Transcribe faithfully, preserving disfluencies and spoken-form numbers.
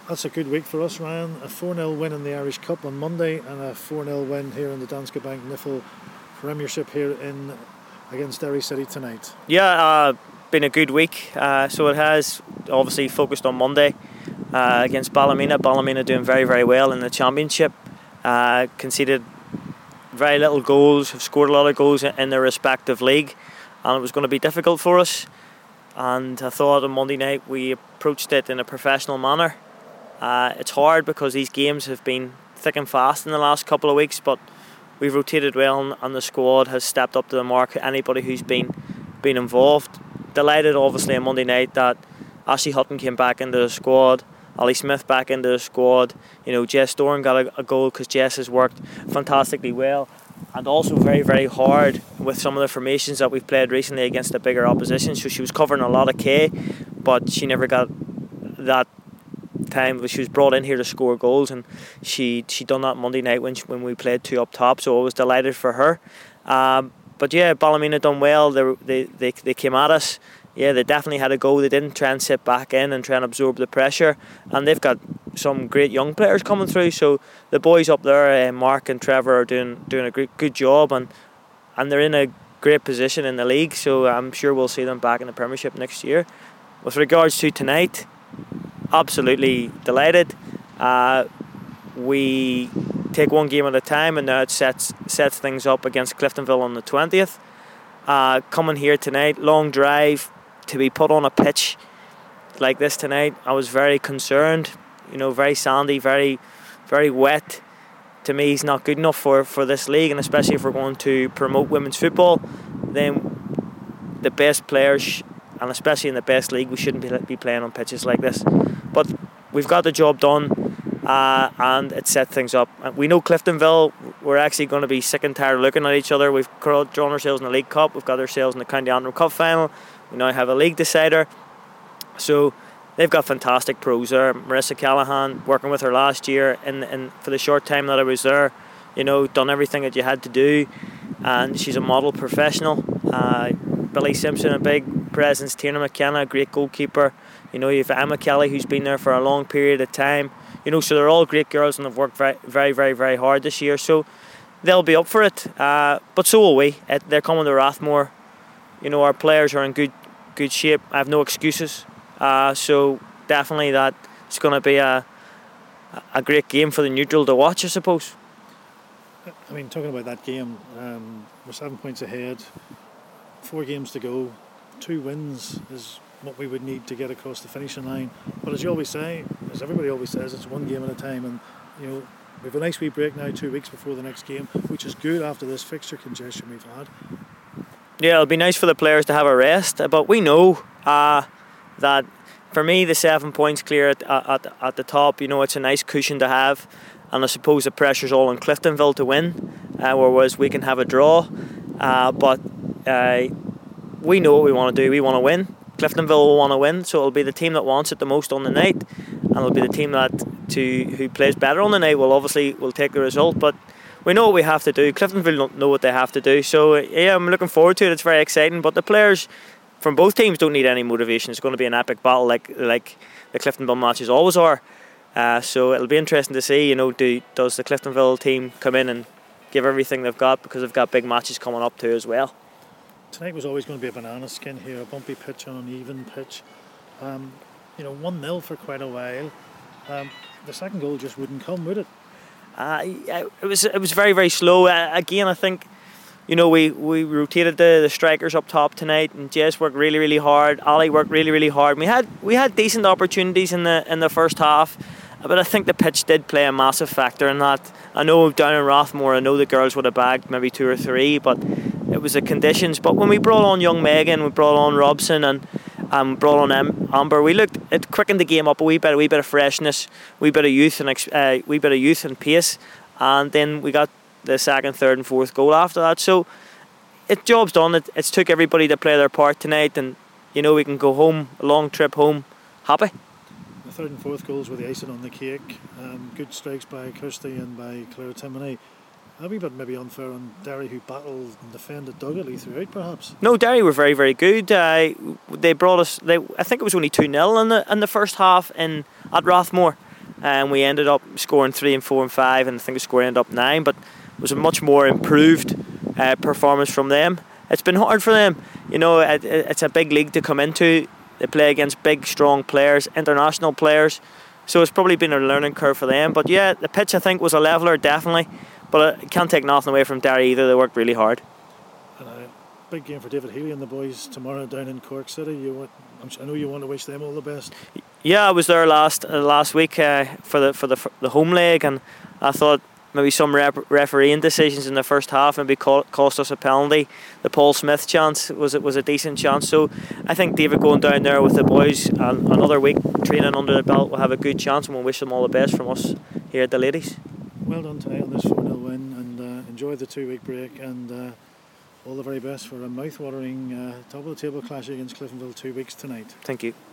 That's a good week for us, Ryan. A four nil win in the Irish Cup on Monday and a four nil win here in the Danske Bank N I F L Premiership here in against Derry City tonight. Yeah, uh, been a good week. Uh, so it has obviously focused on Monday uh, against Ballymena. Ballymena doing very, very well in the Championship. Uh, conceded very little goals, have scored a lot of goals in their respective league, and it was going to be difficult for us. And I thought on Monday night we approached it in a professional manner. Uh, it's hard because these games have been thick and fast in the last couple of weeks, but we've rotated well and the squad has stepped up to the mark. Anybody who's been been involved. Delighted obviously on Monday night that Ashley Hutton came back into the squad, Ali Smith back into the squad. You know, Jess Doran got a, a goal because Jess has worked fantastically well, and also very, very hard with some of the formations that we've played recently against the bigger opposition. So she was covering a lot of K, but she never got that time. She was brought in here to score goals, and she she done that Monday night when she, when we played two up top. So I was delighted for her. Um, but yeah, Ballymena done well. They, they they they came at us. Yeah, they definitely had a go. They didn't try and sit back in and try and absorb the pressure. And they've got some great young players coming through. So the boys up there, uh, Mark and Trevor, are doing doing a great, good job, and and they're in a great position in the league. So I'm sure we'll see them back in the Premiership next year. With regards to tonight, absolutely delighted. Uh, we take one game at a time, and now it sets sets things up against Cliftonville on the twentieth. Uh, coming here tonight, long drive to be put on a pitch like this tonight. I was very concerned. You know, very sandy, very, very wet. To me, he's not good enough for, for this league, and especially if we're going to promote women's football, then the best players, and especially in the best league, we shouldn't be, be playing on pitches like this. But we've got the job done, uh, and it set things up. We know Cliftonville, we're actually going to be sick and tired of looking at each other. We've drawn ourselves in the League Cup, we've got ourselves in the County Antrim Cup final, we now have a league decider. So they've got fantastic pros there. Marissa Callahan, working with her last year, and and for the short time that I was there, you know, done everything that you had to do, and she's a model professional. Uh, Billy Simpson, a big presence. Tina McKenna, a great goalkeeper. You know, you've Emma Kelly, who's been there for a long period of time. You know, so they're all great girls and have worked very, very, very, very hard this year. So they'll be up for it. Uh, but so will we. It, they're coming to Rathmore. You know, our players are in good, good shape. I have no excuses. Uh, so definitely that it's going to be a a great game for the neutral to watch, I suppose. I mean, talking about that game, um, we're seven points ahead, four games to go, two wins is what we would need to get across the finishing line. But as you always say, as everybody always says, it's one game at a time, and you know, we have a nice wee break now, two weeks before the next game, which is good after this fixture congestion we've had. Yeah, it'll be nice for the players to have a rest, but we know uh, that for me the seven points clear at, at, at the top, you know, it's a nice cushion to have, and I suppose the pressure's all on Cliftonville to win, uh, whereas we can have a draw, uh, but uh, we know what we want to do. We want to win. Cliftonville will want to win, so it'll be the team that wants it the most on the night, and it'll be the team that to who plays better on the night will obviously will take the result. But we know what we have to do. Cliftonville don't know what they have to do, so yeah, I'm looking forward to it. It's very exciting, but the players from both teams don't need any motivation. It's going to be an epic battle, like like the Cliftonville matches always are. Uh, so it'll be interesting to see. You know, do does the Cliftonville team come in and give everything they've got, because they've got big matches coming up too as well. Tonight was always going to be a banana skin here, a bumpy pitch on an even pitch. Um, you know, one nil for quite a while. Um, the second goal just wouldn't come, would it? Uh, it was it was very, very slow. Uh, again, I think, you know, we, we rotated the, the strikers up top tonight, and Jess worked really, really hard. Ali worked really, really hard. We had we had decent opportunities in the in the first half, but I think the pitch did play a massive factor in that. I know down in Rathmore, I know the girls would have bagged maybe two or three, but it was the conditions. But when we brought on young Megan, we brought on Robson, and um, brought on Am- Amber, we looked, it quickened the game up a wee bit, a wee bit of freshness, a wee bit of youth and uh, wee bit of youth and pace, and then we got the second, third, and fourth goal after that. So it job's done. It, it's took everybody to play their part tonight, and you know, we can go home, a long trip home, happy. The third and fourth goals were the icing on the cake. Um, good strikes by Kirsty and by Claire Timoney. A wee bit maybe unfair on Derry, who battled and defended doggedly throughout, perhaps. No, Derry were very, very good. Uh, they brought us. They, I think it was only two nil in the in the first half in at Rathmore, and we ended up scoring three and four and five, and I think the score ended up nine. But it was a much more improved uh, performance from them. It's been hard for them, you know. It, it's a big league to come into. They play against big, strong players, international players. So it's probably been a learning curve for them. But yeah, the pitch I think was a leveler, definitely. But I can't take nothing away from Derry either. They worked really hard. And a big game for David Healy and the boys tomorrow down in Cork City. You want, I know you want to wish them all the best. Yeah, I was there last uh, last week uh, for the for the for the home leg, and I thought maybe some rep- refereeing decisions in the first half maybe co- cost us a penalty. The Paul Smith chance was it was a decent chance. So I think David going down there with the boys and another week training under the belt will have a good chance, and we'll wish them all the best from us here at the ladies. Well done tonight on this four nil win, and uh, enjoy the two week break, and uh, all the very best for a mouth-watering uh, top of the table clash against Cliftonville two weeks tonight. Thank you.